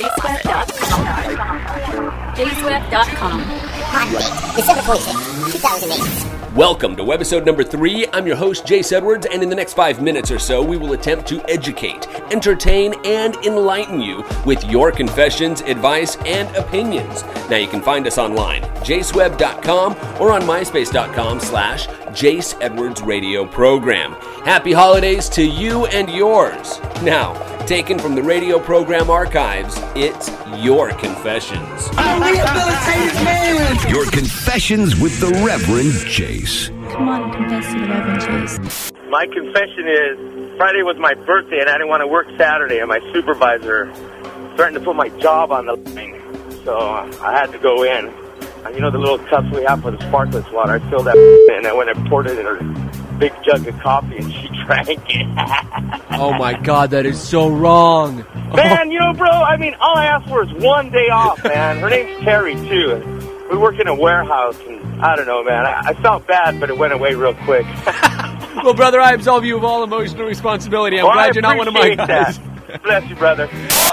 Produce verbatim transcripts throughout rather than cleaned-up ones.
J Sweat dot com. J Sweat dot com. Hot December twenty-sixth, two thousand eight. Welcome to webisode number three. I'm your host, Jace Edwards, and in the next five minutes or so, we will attempt to educate, entertain, and enlighten you with your confessions, advice, and opinions. Now, you can find us online, jace web dot com, or on myspace dot com slash Jace Edwards Radio Program. Happy holidays to you and yours. Now, taken from the radio program archives, it's Your Confessions. I'm a rehabilitated man! Your Confessions with the Reverend Jace. Come on and confess to the Reverend Jace. My confession is, Friday was my birthday and I didn't want to work Saturday, and my supervisor threatened to put my job on the line. So uh, I had to go in. And you know the little cups we have for the sparkless water? I filled that and I went and poured it in her big jug of coffee, and she drank it. Oh my God, that is so wrong. Man, you know, bro, I mean, all I asked for is one day off, man. Her name's Terry, too. And we work in a warehouse, and I don't know, man. I, I felt bad, but it went away real quick. Well, brother, I absolve you of all emotional responsibility. I'm well, glad I you're not one of my guys. That. Bless you, brother.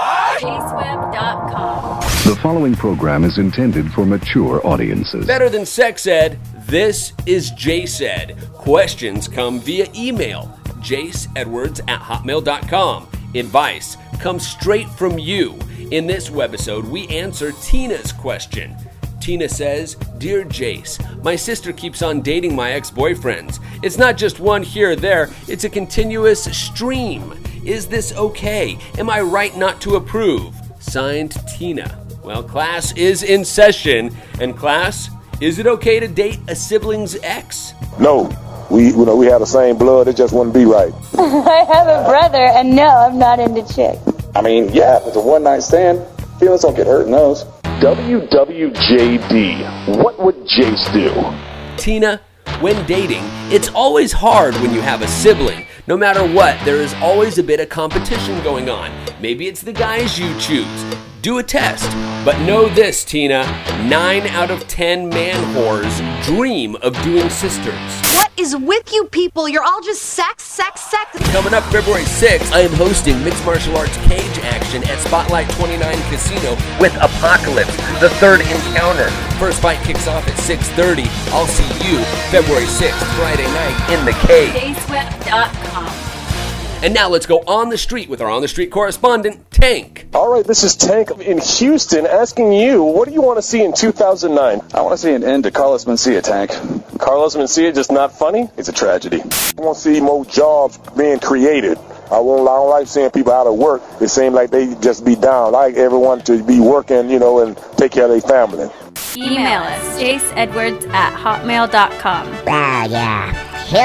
J Sweat dot com. The following program is intended for mature audiences. Better than sex ed, this is Jace Ed. Questions come via email, jace edwards at hotmail dot com. Advice comes straight from you. In this webisode, we answer Tina's question. Tina says, Dear Jace, my sister keeps on dating my ex-boyfriends. It's not just one here or there, it's a continuous stream. Is this okay? Am I right not to approve? Signed, Tina. Well, class is in session. And class, is it okay to date a sibling's ex? No. We, you know, we have the same blood. It just wouldn't be right. I have a brother, and no, I'm not into chicks. I mean, yeah, if it's a one-night stand, feelings don't get hurt in those. W W J D. What would Jace do? Tina, when dating, it's always hard when you have a sibling. No matter what, there is always a bit of competition going on. Maybe it's the guys you choose. Do a test. But know this, Tina, nine out of ten man whores dream of doing sisters. What is with you people? You're all just sex, sex, sex. Coming up February sixth, I am hosting mixed martial arts cage action at Spotlight twenty-nine Casino with Apocalypse, the third encounter. First fight kicks off at six thirty. I'll see you February sixth, Friday night in the cage. J Sweat dot com. And now let's go on the street with our on the street correspondent, Tank. All right, this is Tank in Houston asking you, what do you want to see in two thousand nine? I want to see an end to Carlos Mencia, Tank. Carlos Mencia just not funny? It's a tragedy. I want to see more jobs being created. I, won't, I don't like seeing people out of work. It seems like they just be down. I like everyone to be working, you know, and take care of their family. Email us, jace edwards at hotmail dot com. Ah, yeah.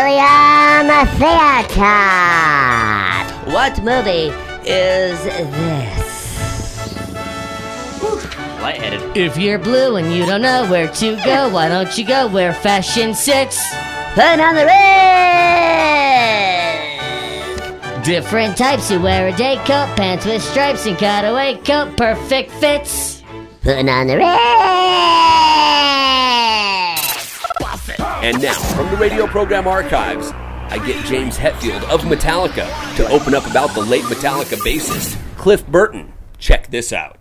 Helium Theater. What movie is this? Lightheaded. If you're blue and you don't know where to go, why don't you go where fashion sits? Put on the red. Different types who wear a day coat, pants with stripes and cutaway coat, perfect fits. Put on the red. And now, from the radio program archives, I get James Hetfield of Metallica to open up about the late Metallica bassist, Cliff Burton. Check this out.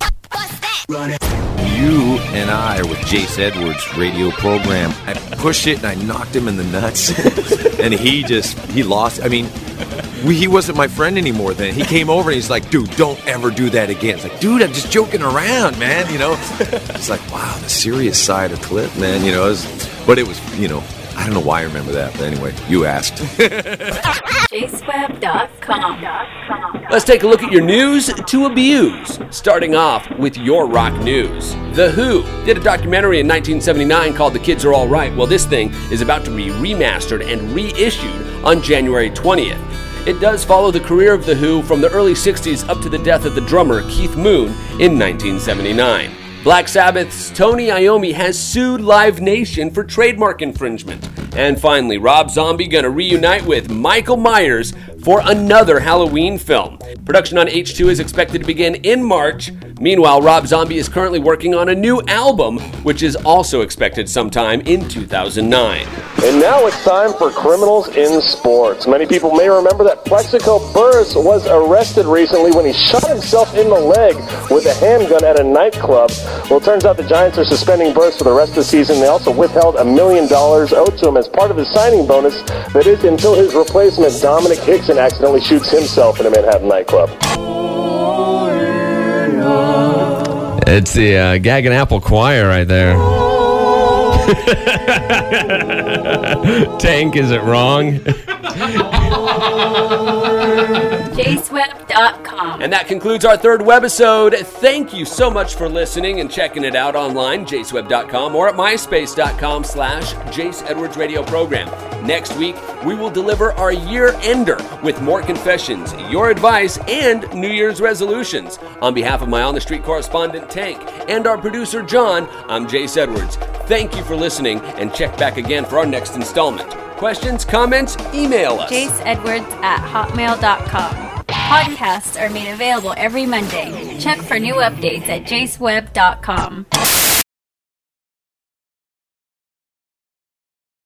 You and I are with Jace Edwards' radio program. I pushed it and I knocked him in the nuts. And he just, he lost. I mean, we, he wasn't my friend anymore then. He came over and he's like, dude, don't ever do that again. It's like, dude, I'm just joking around, man, you know. It's like, wow, the serious side of Cliff, man, you know. It was, but it was, you know, I don't know why I remember that, but anyway, you asked. jace web dot com. Let's take a look at your news to abuse. Starting off with your rock news. The Who did a documentary in nineteen seventy-nine called The Kids Are All Right. Well, this thing is about to be remastered and reissued on January twentieth. It does follow the career of The Who from the early sixties up to the death of the drummer Keith Moon in nineteen seventy-nine. Black Sabbath's Tony Iommi has sued Live Nation for trademark infringement. And finally, Rob Zombie gonna reunite with Michael Myers for another Halloween film. Production on H two is expected to begin in March. Meanwhile, Rob Zombie is currently working on a new album, which is also expected sometime in two thousand nine. And now it's time for Criminals in Sports. Many people may remember that Plexico Burress was arrested recently when he shot himself in the leg with a handgun at a nightclub. Well, it turns out the Giants are suspending Burress for the rest of the season. They also withheld a million dollars owed to him as part of his signing bonus. That is until his replacement, Dominic Hickson, accidentally shoots himself in a Manhattan nightclub. It's the uh, Gag and Apple Choir right there. Tank, is it wrong? Jace Web dot com. And that concludes our third webisode. Thank you so much for listening and checking it out online, Jace Web dot com or at myspace dot com slash Jace Edwards Radio Program. Next week, we will deliver our year-ender with more confessions, your advice, and New Year's resolutions. On behalf of my on-the-street correspondent, Tank, and our producer, John, I'm Jace Edwards. Thank you for listening, and check back again for our next installment. Questions, comments, email us. Jace Edwards at hotmail dot com. Podcasts are made available every Monday. Check for new updates at Jace Web dot com.